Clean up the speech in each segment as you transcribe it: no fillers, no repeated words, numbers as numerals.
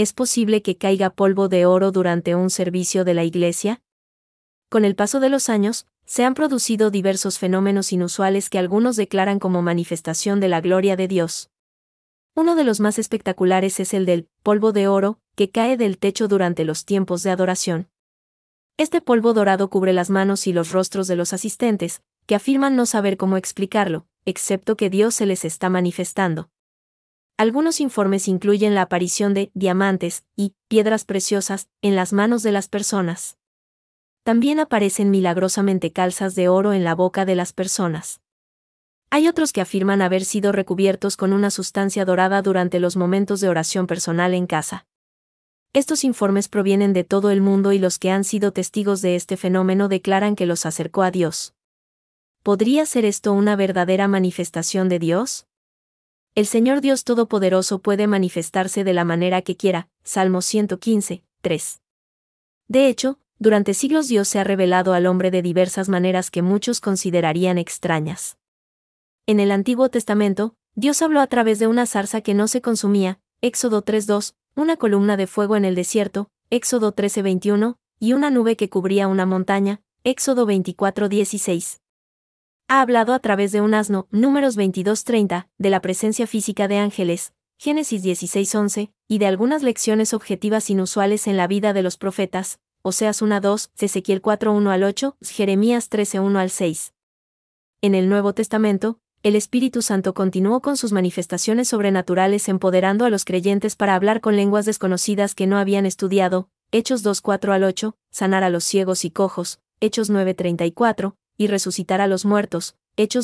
¿es posible que caiga polvo de oro durante un servicio de la iglesia? Con el paso de los años, se han producido diversos fenómenos inusuales que algunos declaran como manifestación de la gloria de Dios. Uno de los más espectaculares es el del polvo de oro, que cae del techo durante los tiempos de adoración. Este polvo dorado cubre las manos y los rostros de los asistentes, que afirman no saber cómo explicarlo, excepto que Dios se les está manifestando. Algunos informes incluyen la aparición de diamantes y piedras preciosas en las manos de las personas. También aparecen milagrosamente calzas de oro en la boca de las personas. Hay otros que afirman haber sido recubiertos con una sustancia dorada durante los momentos de oración personal en casa. Estos informes provienen de todo el mundo y los que han sido testigos de este fenómeno declaran que los acercó a Dios. ¿Podría ser esto una verdadera manifestación de Dios? El Señor Dios Todopoderoso puede manifestarse de la manera que quiera, Salmo 115, 3. De hecho, durante siglos Dios se ha revelado al hombre de diversas maneras que muchos considerarían extrañas. En el Antiguo Testamento, Dios habló a través de una zarza que no se consumía, Éxodo 3:2, una columna de fuego en el desierto, Éxodo 13:21, y una nube que cubría una montaña, Éxodo 24:16. Ha hablado a través de un asno, Números 22:30, de la presencia física de ángeles, Génesis 16:11, y de algunas lecciones objetivas inusuales en la vida de los profetas, Oseas 1:2, Ezequiel 4:1-8, Jeremías 13:1-6. En el Nuevo Testamento, el Espíritu Santo continuó con sus manifestaciones sobrenaturales empoderando a los creyentes para hablar con lenguas desconocidas que no habían estudiado, Hechos 2:4-8, sanar a los ciegos y cojos, Hechos 9:34, y resucitar a los muertos, Hechos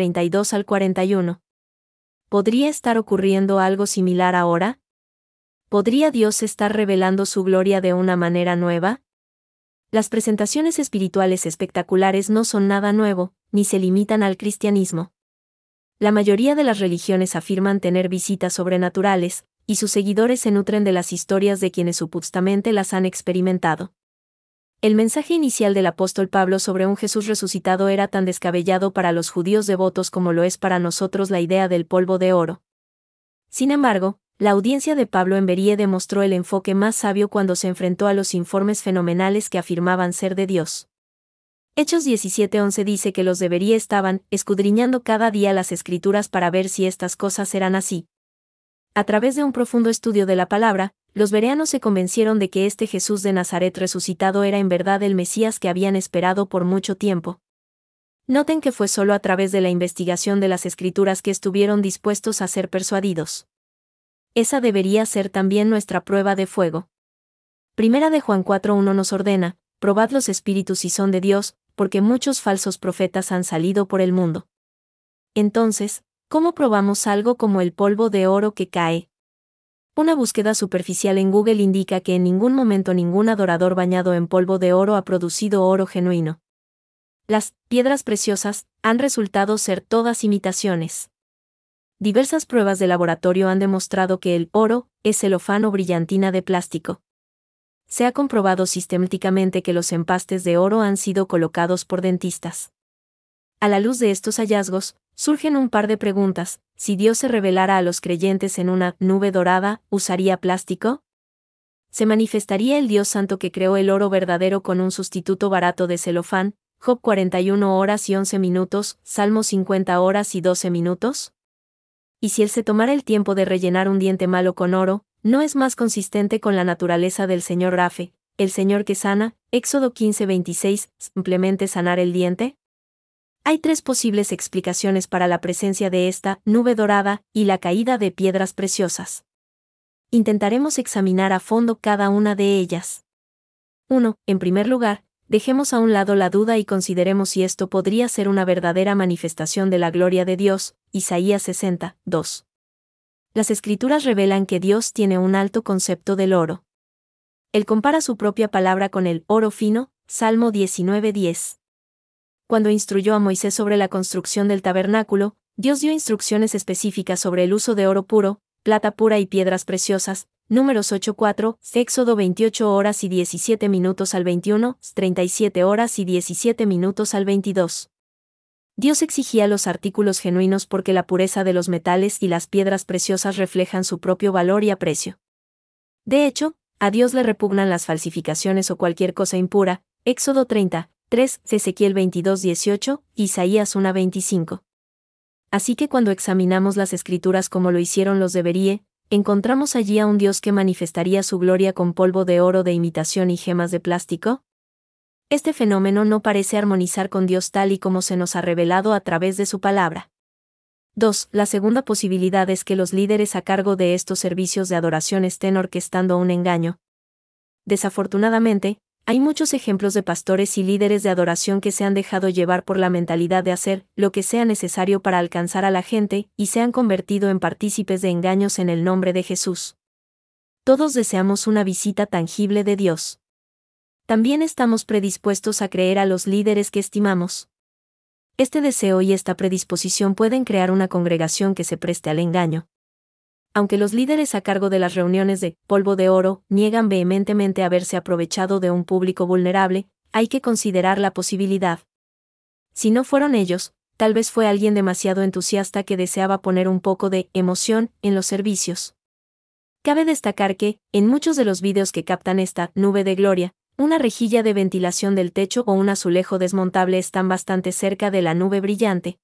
9:32-41. ¿Podría estar ocurriendo algo similar ahora? ¿Podría Dios estar revelando su gloria de una manera nueva? Las presentaciones espirituales espectaculares no son nada nuevo, ni se limitan al cristianismo. La mayoría de las religiones afirman tener visitas sobrenaturales, y sus seguidores se nutren de las historias de quienes supuestamente las han experimentado. El mensaje inicial del apóstol Pablo sobre un Jesús resucitado era tan descabellado para los judíos devotos como lo es para nosotros la idea del polvo de oro. Sin embargo, la audiencia de Pablo en Berea demostró el enfoque más sabio cuando se enfrentó a los informes fenomenales que afirmaban ser de Dios. Hechos 17:11 dice que los de Berea estaban escudriñando cada día las Escrituras para ver si estas cosas eran así. A través de un profundo estudio de la palabra, los bereanos se convencieron de que este Jesús de Nazaret resucitado era en verdad el Mesías que habían esperado por mucho tiempo. Noten que fue solo a través de la investigación de las Escrituras que estuvieron dispuestos a ser persuadidos. Esa debería ser también nuestra prueba de fuego. Primera de Juan 4:1 nos ordena: probad los espíritus si son de Dios, porque muchos falsos profetas han salido por el mundo. Entonces, ¿cómo probamos algo como el polvo de oro que cae? Una búsqueda superficial en Google indica que en ningún momento ningún adorador bañado en polvo de oro ha producido oro genuino. Las piedras preciosas han resultado ser todas imitaciones. Diversas pruebas de laboratorio han demostrado que el oro es celofán o brillantina de plástico. Se ha comprobado sistemáticamente que los empastes de oro han sido colocados por dentistas. A la luz de estos hallazgos, surgen un par de preguntas: si Dios se revelara a los creyentes en una nube dorada, ¿usaría plástico? ¿Se manifestaría el Dios Santo que creó el oro verdadero con un sustituto barato de celofán? Job 41 horas y 11 minutos, Salmo 50 horas y 12 minutos. ¿Y si Él se tomara el tiempo de rellenar un diente malo con oro, no es más consistente con la naturaleza del Señor Rafe, el Señor que sana, Éxodo 15:26, simplemente sanar el diente? Hay tres posibles explicaciones para la presencia de esta nube dorada y la caída de piedras preciosas. Intentaremos examinar a fondo cada una de ellas. 1. En primer lugar, dejemos a un lado la duda y consideremos si esto podría ser una verdadera manifestación de la gloria de Dios, Isaías 60, 2. Las Escrituras revelan que Dios tiene un alto concepto del oro. Él compara su propia palabra con el oro fino, Salmo 19:10. Cuando instruyó a Moisés sobre la construcción del tabernáculo, Dios dio instrucciones específicas sobre el uso de oro puro, plata pura y piedras preciosas, Números 8:4, Éxodo 28 horas y 17 minutos al 21, 37 horas y 17 minutos al 22. Dios exigía los artículos genuinos porque la pureza de los metales y las piedras preciosas reflejan su propio valor y aprecio. De hecho, a Dios le repugnan las falsificaciones o cualquier cosa impura, Éxodo 30, 3, Ezequiel 22, 18, Isaías 1, 25. Así que cuando examinamos las Escrituras como lo hicieron los de Berie, ¿encontramos allí a un Dios que manifestaría su gloria con polvo de oro de imitación y gemas de plástico? Este fenómeno no parece armonizar con Dios tal y como se nos ha revelado a través de su palabra. 2. La segunda posibilidad es que los líderes a cargo de estos servicios de adoración estén orquestando un engaño. Desafortunadamente, hay muchos ejemplos de pastores y líderes de adoración que se han dejado llevar por la mentalidad de hacer lo que sea necesario para alcanzar a la gente y se han convertido en partícipes de engaños en el nombre de Jesús. Todos deseamos una visita tangible de Dios. También estamos predispuestos a creer a los líderes que estimamos. Este deseo y esta predisposición pueden crear una congregación que se preste al engaño. Aunque los líderes a cargo de las reuniones de polvo de oro niegan vehementemente haberse aprovechado de un público vulnerable, hay que considerar la posibilidad. Si no fueron ellos, tal vez fue alguien demasiado entusiasta que deseaba poner un poco de emoción en los servicios. Cabe destacar que, en muchos de los vídeos que captan esta nube de gloria, una rejilla de ventilación del techo o un azulejo desmontable están bastante cerca de la nube brillante.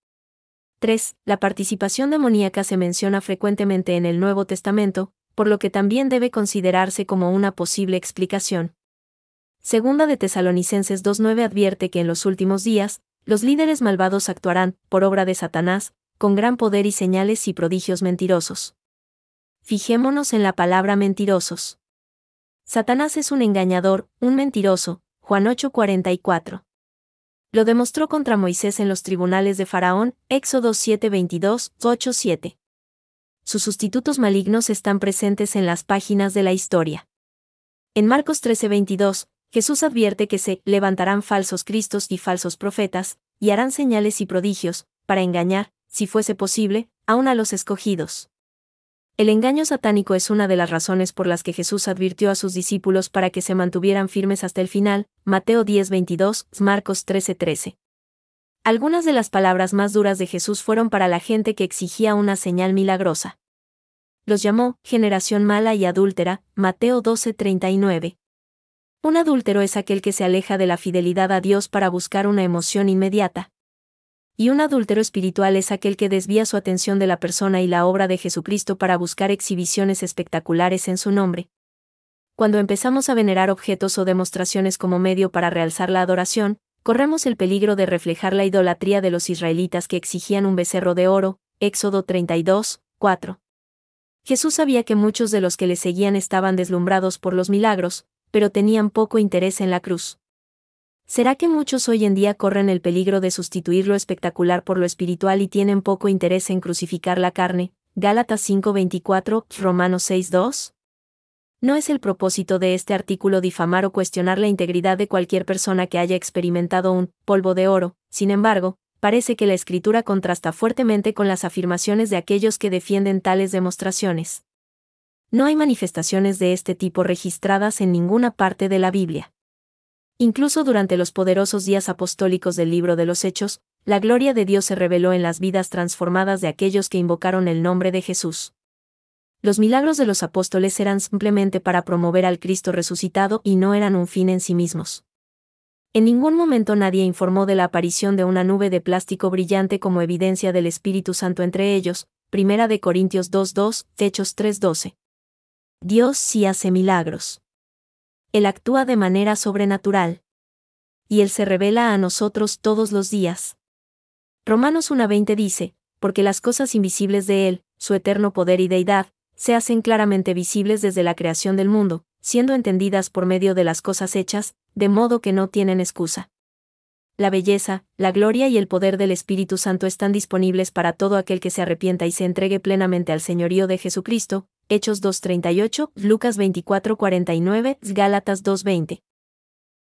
3. La participación demoníaca se menciona frecuentemente en el Nuevo Testamento, por lo que también debe considerarse como una posible explicación. Segunda de Tesalonicenses 2:9 advierte que en los últimos días, los líderes malvados actuarán, por obra de Satanás, con gran poder y señales y prodigios mentirosos. Fijémonos en la palabra mentirosos. Satanás es un engañador, un mentiroso, Juan 8:44. Lo demostró contra Moisés en los tribunales de Faraón, Éxodo 7:22, 8:7. Sus sustitutos malignos están presentes en las páginas de la historia. En Marcos 13:22, Jesús advierte que se levantarán falsos cristos y falsos profetas, y harán señales y prodigios, para engañar, si fuese posible, aún a los escogidos. El engaño satánico es una de las razones por las que Jesús advirtió a sus discípulos para que se mantuvieran firmes hasta el final, Mateo 10:22, Marcos 13:13. Algunas de las palabras más duras de Jesús fueron para la gente que exigía una señal milagrosa. Los llamó generación mala y adúltera, Mateo 12:39. Un adúltero es aquel que se aleja de la fidelidad a Dios para buscar una emoción inmediata. Y un adúltero espiritual es aquel que desvía su atención de la persona y la obra de Jesucristo para buscar exhibiciones espectaculares en su nombre. Cuando empezamos a venerar objetos o demostraciones como medio para realzar la adoración, corremos el peligro de reflejar la idolatría de los israelitas que exigían un becerro de oro, Éxodo 32, 4. Jesús sabía que muchos de los que le seguían estaban deslumbrados por los milagros, pero tenían poco interés en la cruz. ¿Será que muchos hoy en día corren el peligro de sustituir lo espectacular por lo espiritual y tienen poco interés en crucificar la carne? Gálatas 5:24, Romanos 6:2. No es el propósito de este artículo difamar o cuestionar la integridad de cualquier persona que haya experimentado un polvo de oro. Sin embargo, parece que la Escritura contrasta fuertemente con las afirmaciones de aquellos que defienden tales demostraciones. No hay manifestaciones de este tipo registradas en ninguna parte de la Biblia. Incluso durante los poderosos días apostólicos del libro de los Hechos, la gloria de Dios se reveló en las vidas transformadas de aquellos que invocaron el nombre de Jesús. Los milagros de los apóstoles eran simplemente para promover al Cristo resucitado y no eran un fin en sí mismos. En ningún momento nadie informó de la aparición de una nube de plástico brillante como evidencia del Espíritu Santo entre ellos, 1 Corintios 2:2, Hechos 3:12. Dios sí hace milagros. Él actúa de manera sobrenatural. Y Él se revela a nosotros todos los días. Romanos 1:20 dice, porque las cosas invisibles de Él, su eterno poder y deidad, se hacen claramente visibles desde la creación del mundo, siendo entendidas por medio de las cosas hechas, de modo que no tienen excusa. La belleza, la gloria y el poder del Espíritu Santo están disponibles para todo aquel que se arrepienta y se entregue plenamente al señorío de Jesucristo, Hechos 2:38, Lucas 24:49, Gálatas 2:20.